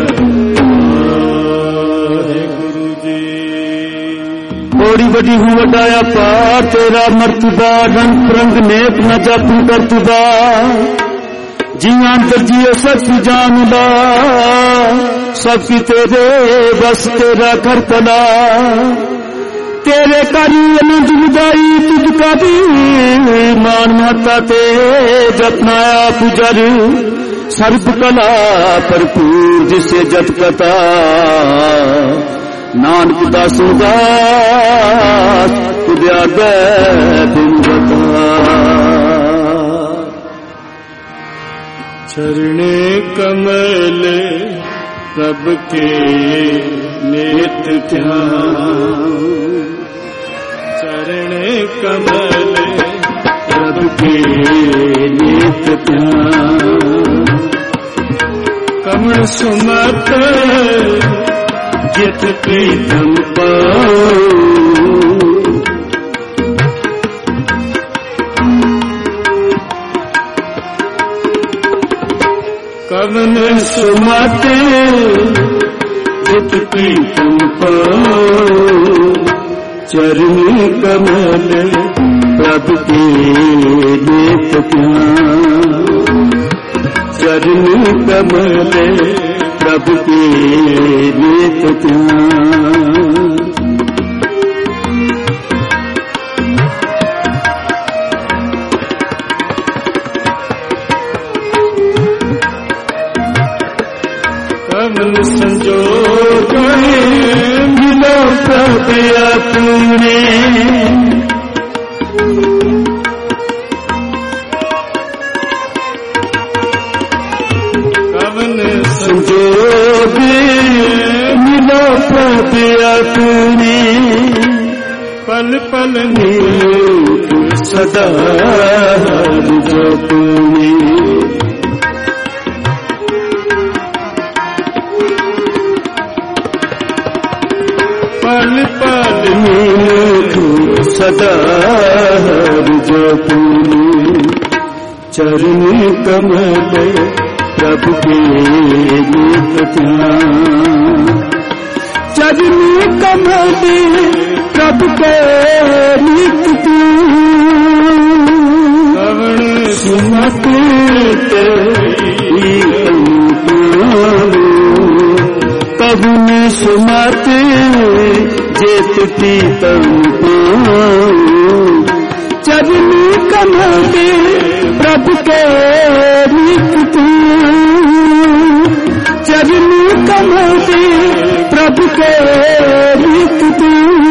गुरु जी। बड़ी बड़ी हूँ वडाया पार तेरा मर्तबा रंग रंग नेक न जप करतबा जिया अंतर जियो सब जानदा सबकी तेरे बस तेरा कर पला तेरे करी अनंत विदाई तुझका भी मान माता ते जपनाया पुजर सर्व कला भरपूर जिसे जत कथा नानक दास दास तुझा दिन बता चरणे कमल सबके नेत ध्यान चरणे कमल सबके नेत ध्यान कमल सुमत जित प्रीतम पाओ कवन सुमते जित प्रीतम पाओ चरण कमल प्रभु के नेत ध्यान चरण कमल प्रभु के नेत ध्यान कवन संजोग मिलो प्रभु अपने कवन संजोग मिलो प्रभु अपने पल पल नीक सदा जपने पल पल नीक सदा जपने चरण कमल प्रभु के नेत ध्यान चरण कमल प्रभु के नेत ध्यान सुमत कवन सुमत जेत प्रीतम चरण कमल प्रभु के नेत चरण कमल प्रभु के नेत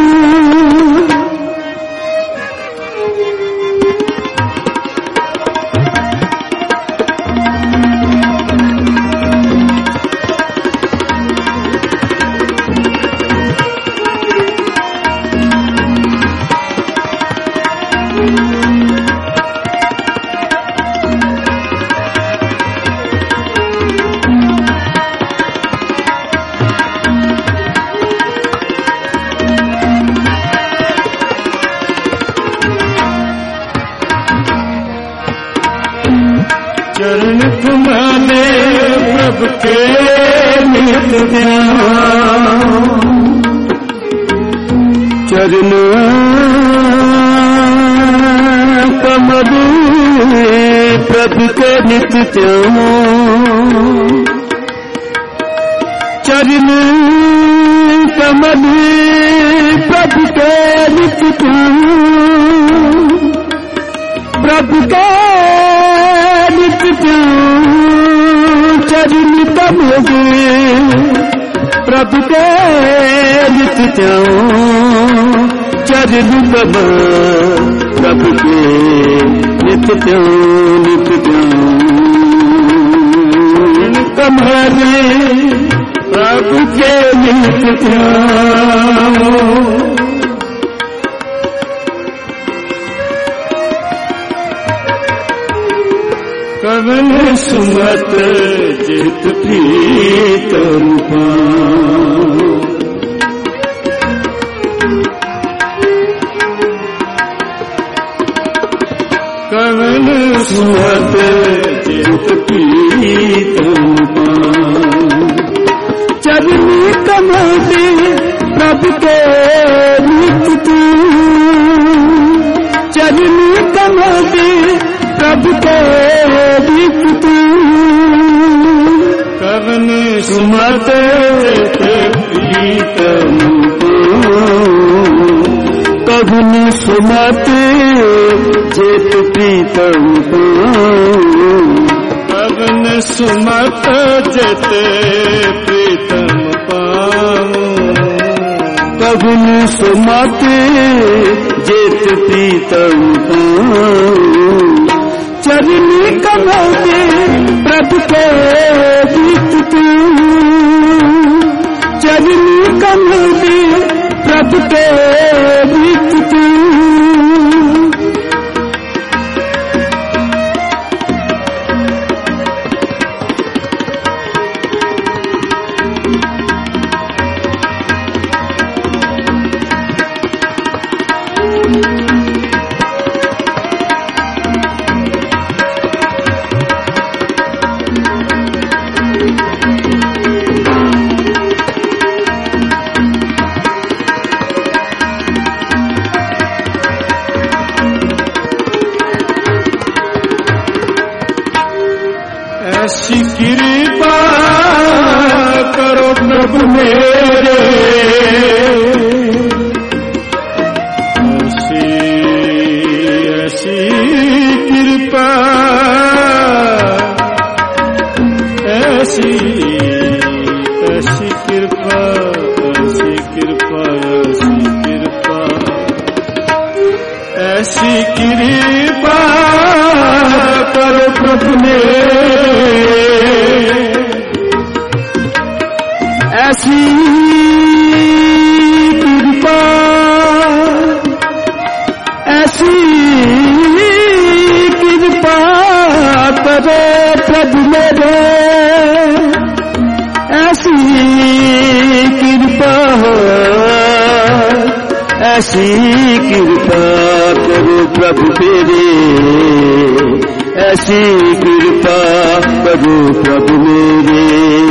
चरण तुम्हारे प्रभु के नित ध्यान चरण कमल प्रभु के नित ध्यान चरण कमल प्रभु के नित ध्यान प्रभु के चरण कमल प्रभु के नित ध्यान चरण कमल प्रभु के नित ध्यान नित ध्यान कमल प्रभु के नित ध्यान कवन सुमत जित प्रीतम कवन सुमत जित प्रीतम पाऊं। चरनी कमल दे प्रभु के नित तू, चरनी कमल दे प्रभु के नित तू। कवन सुमत प्रीतम कवन सुमत जित प्रीतम कवन सुमत जित प्रीतम पाऊं। कवन सुमत जित प्रीतम पाऊं। चरनी कमल दे प्रभु के गीत तू, चरनी कमल दे प्रभु के गीत तू। ऐसी कृपा करो प्रभु मेरे, ऐसी कृपा, ऐसी कृपा, ऐसी कृपा, ऐसी कृपा करो प्रभु मेरे। ऐसी कृपा, ऐसी कृपा करो प्रभु मेरे। ऐसी कृपा, ऐसी कृपा करो प्रभु मेरे। ऐसी कृपा करो प्रभु मेरे।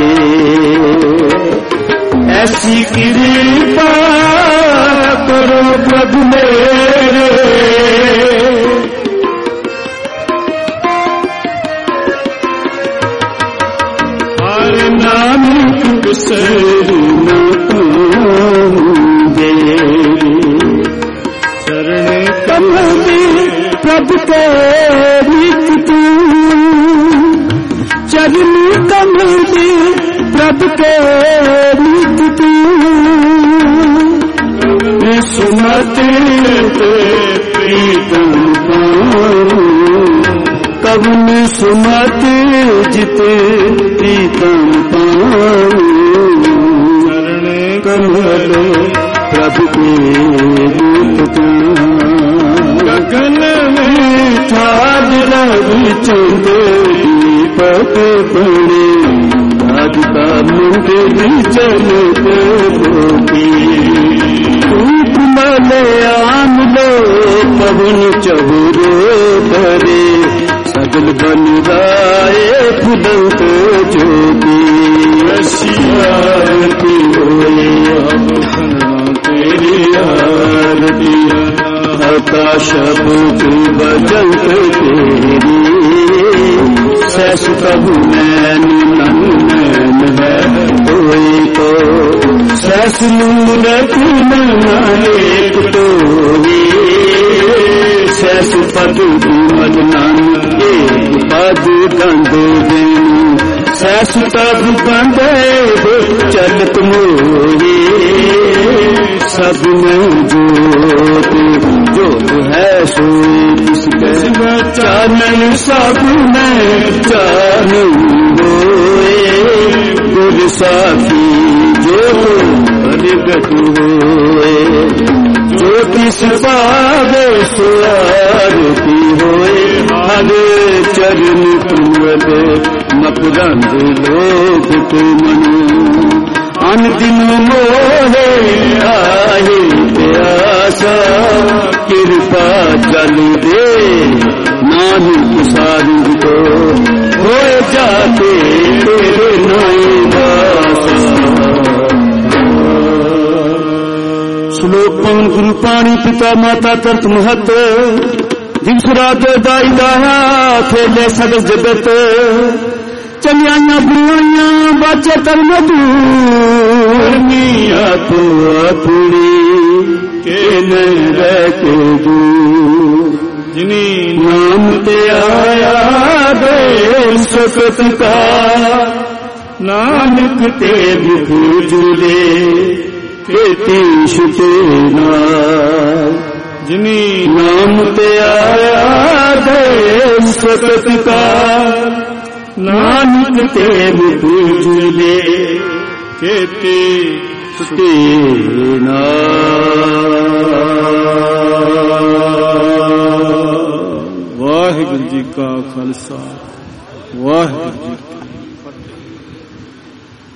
ऐसी कृपा करो प्रभु मेरे। हर नाम से चरण कमल दे प्रभु के गीत तू, चरनी कमल दे प्रभु के गीत तू। सुमत प्रीतम कवन सुमत जित प्रीतम चरण कमल प्रभु के रूप। गगन में छाद रवि चंद्र दीपक बड़े, राधिका मुंडली चलते होगी। मलयाम लो पवन चहुरो करे, सगल बन राय फुलंत ज्योति। आरती होए तेरी आरती, आकाश बुझ बजंत तेरी। सैस प्रभु नैन नैन है कोई तो, सैस मूरत एक तो। सैस पद मदनान एक पद गंध देनु, सैस तब बंदे चलत मोरे। सब में जोत जोत है सोई किसके, चानन सब में चानन होए। गुर साखी जो प्रगट होए, जो किस पावे सुआरती होए। हर चरण तुमद मकरंद लोक तुमनु, अन दिन मोहे आए प्यासा। कृपा जल दे न गुरु पाणी पिता माता तरत महत जिसरा दाई दाया खेले सगल जगत चलियां बुराइयां बाचे तर मधुर मिया तू अपनी के न रह के दूर जिनी नाम ते आया दे सकत का नानक ते भूजुले खेती शुते नाल जिनी नाम ते आया दे सकत का नानक ते भूजुले खेती शुते नाल। वाहिगुरु जी का खालसा वाहिगुरु जी